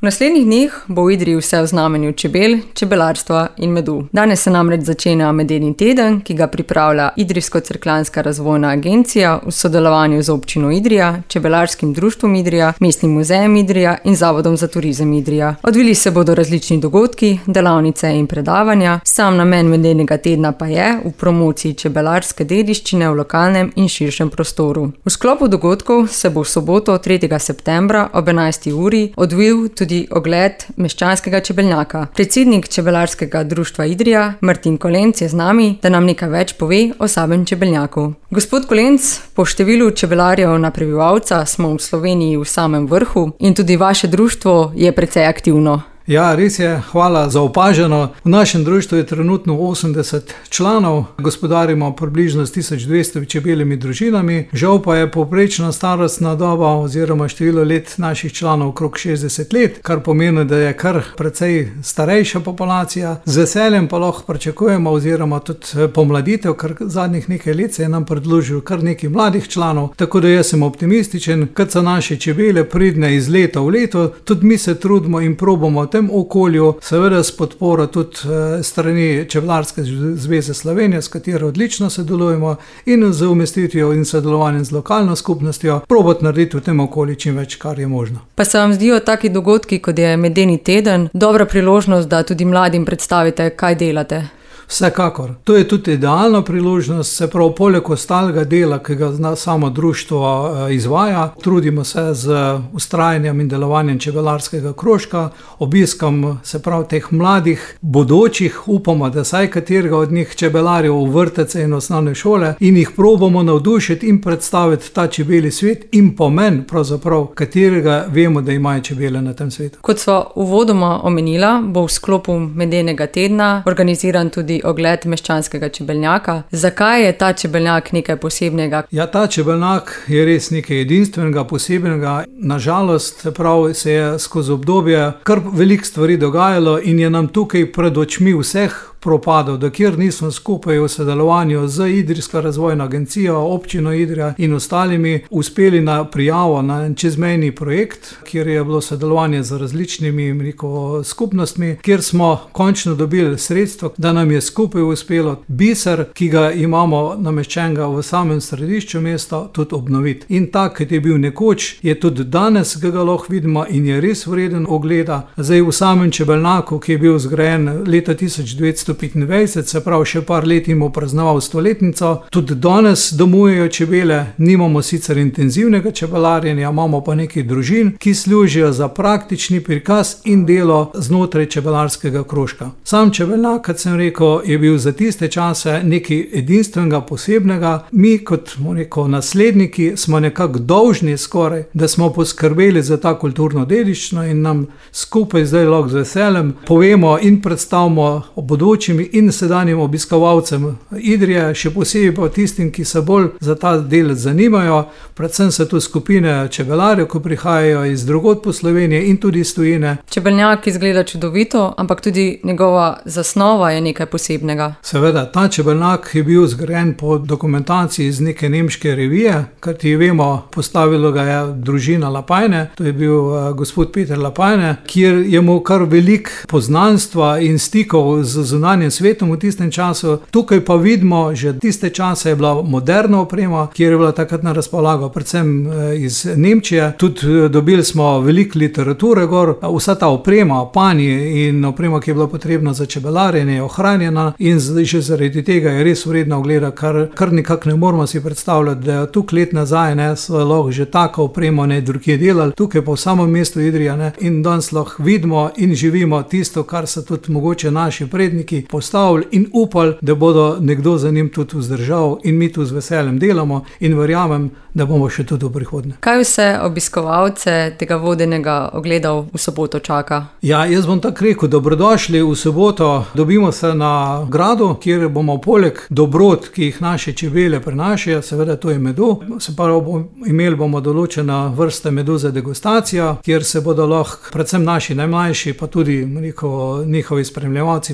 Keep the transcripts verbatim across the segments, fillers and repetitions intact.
V naslednjih dneh bo v Idriji vse v znamenju čebel, čebelarstva in medu. Danes se namreč začenja medeni teden, ki ga pripravlja Idrijsko-cerkljanska razvojna agencija v sodelovanju z občino Idrija, Čebelarskim društvom Idrija, Mestnim muzejem Idrija in Zavodom za turizem Idrija. Odvili se bodo različni dogodki, delavnice in predavanja. Sam namen medenega tedna pa je v promociji čebelarske dediščine v lokalnem in širšem prostoru. V sklopu dogodkov se bo v soboto tretjega septembra ob enajsti uri odvil tudi ogled meščanskega čebelnjaka. Predsednik Čebelarskega društva Idrija, Martin Kolenc, je z nami, da nam nekaj več pove o samem čebelnjaku. Gospod Kolenc, po številu čebelarjev na prebivalca smo v Sloveniji v samem vrhu in tudi vaše društvo je precej aktivno. Ja, res je, hvala za opaženo. V našem društvu je trenutno osemdeset članov, gospodarimo približno s tisoč dvesto čebeljimi družinami, žal pa je povprečna starostna doba oziroma število let naših članov okrog šestdeset let, kar pomeni, da je kar precej starejša populacija. Z veseljem pa lahko pričakujemo oziroma tudi pomladitev, ker zadnjih nekaj let se je nam predložil kar nekaj mladih članov, tako da jaz sem optimističen, kad so naše čebele pridne iz leta v leto, tudi mi se trudimo in probamo tem okolju, seveda s podporo tudi strani Čebelarske zveze Slovenije, s katero odlično sodelujemo, in z umestitvijo in sodelovanjem z lokalno skupnostjo probati narediti v tem okolju čim več, kar je možno. Pa se vam zdijo taki dogodki, kot je medeni teden, dobra priložnost, da tudi mladim predstavite, kaj delate? Vsekakor. To je tudi idealna priložnost, se prav poleg ostalega dela, ki ga samo društvo izvaja. Trudimo se z ustrajanjem in delovanjem čebelarskega krožka, obiskom se prav teh mladih, bodočih, upamo, da saj katerega od njih čebelarjev v vrtce in osnovne šole in jih probamo navdušiti in predstaviti ta čebeli svet in pomen, pravzaprav, katerega vemo, da imajo čebele na tem svetu. Kot sva uvodoma omenila, bo v sklopu medenega tedna organiziran tudi ogled meščanskega čebelnjaka. Zakaj je ta čebelnjak nekaj posebnega? Ja, ta čebelnjak je res nekaj edinstvenega, posebnega. Nažalost, prav se je skozi obdobje kar veliko stvari dogajalo in je nam tukaj pred očmi vseh propadov, dokler nismo skupaj v sodelovanju z Idrijsko razvojno agencijo, občino Idrija in ostalimi uspeli na prijavo na čezmejni projekt, kjer je bilo sodelovanje z različnimi rekel, skupnostmi, kjer smo končno dobili sredstvo, da nam je skupaj uspelo biser, ki ga imamo nameščenega v samem središču mesta, tudi obnoviti. In tak, kot je bil nekoč, je tudi danes, ki ga lahko vidimo in je res vreden ogleda. Zdaj v samem čebelnjaku, ki je bil zgrajen leta tisoč devetsto petindvajset, se pravi še par let jim praznoval stoletnico. Tudi danes domujejo čebele, nimamo sicer intenzivnega čebelarjenja, imamo pa nekaj družin, ki služijo za praktični prikaz in delo znotraj čebelarskega krožka. Sam čebelnjak, kot sem rekel, je bil za tiste čase nekaj edinstvenega, posebnega. Mi kot rekel, nasledniki smo nekako dolžni skoraj, da smo poskrbeli za ta kulturno dediščino in nam skupaj zdaj lahko z veseljem povemo in predstavimo o bodoči in sedanjim obiskovalcem Idrije, še posebej pa tistim, ki se bolj za ta del zanimajo. Predvsem so tu skupine čebelarjev, ki prihajajo iz drugod po Sloveniji in tudi iz tujine. Čebelnjak izgleda čudovito, ampak tudi njegova zasnova je nekaj posebnega. Seveda, ta čebelnjak je bil zgrajen po dokumentaciji iz neke nemške revije, kar ti vemo, postavilo ga je družina Lapajne, to je bil uh, gospod Peter Lapajne, kjer je imel kar veliko poznanstva in stikov z zunanjim svetom v tistem času. Tukaj pa vidimo, že tiste čase je bila moderna oprema, kjer je bila takrat na razpolago, predvsem iz Nemčije. Tudi dobili smo veliko literature gor, vsa ta oprema, panji in oprema, ki je bila potrebna za čebelarjenje, je ohranjena in že zaradi tega je res vredna ogleda, kar, kar nekako ne moramo si predstavljati, da je tukaj let nazaj ne, so lahko že taka oprema ne drugje delali, tukaj pa v samem mestu Idrija ne, in danes lahko vidimo in živimo tisto, kar so tudi mogoče naši predniki postavili in upali, da bodo nekdo za njim tudi vzdržal in mi tu z veseljem delamo in verjamem, da bomo še tudi v prihodnje. Kaj vse obiskovalce tega vodenega ogleda v soboto čaka? Ja, jaz bom tako rekel, dobrodošli v soboto, dobimo se na gradu, kjer bomo poleg dobrot, ki jih naše čebele prinašajo, seveda to je medu, se pravi, bom, imeli bomo določena vrsta medu za degustacijo, kjer se bodo lahko predvsem naši najmlajši, pa tudi rekel, njihovi spremljevalci posladkali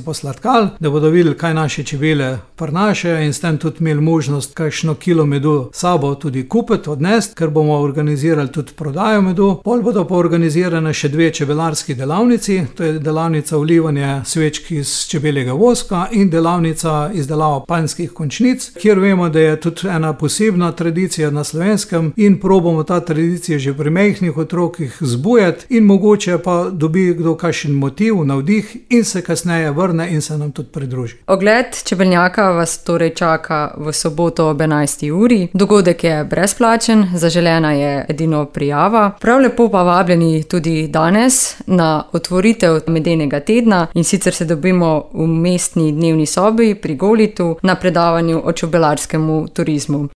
obiskali, da bodo videli, kaj naše čebele prinašajo in s tem tudi imeli možnost kakšno kilo medu sabo tudi kupiti, odnesti, ker bomo organizirali tudi prodajo medu. Pol bodo pa organizirane še dve čebelarski delavnici, to je delavnica vlivanja svečk iz čebeljega voska in delavnica izdelava panjskih končnic, kjer vemo, da je tudi ena posebna tradicija na Slovenskem in probamo ta tradicija že pri majhnih otrokih zbujati in mogoče pa dobi kdo kakšen motiv, navdih in se kasneje vrne in se nam tudi pridruži. Ogled čebelnjaka vas torej čaka v soboto ob enajsti uri. Dogodek je brezplačen, zaželena je edino prijava. Prav lepo pa vabljeni tudi danes na otvoritev medenega tedna, in sicer se dobimo v mestni dnevni sobi pri Golitu na predavanju o čebelarskemu turizmu.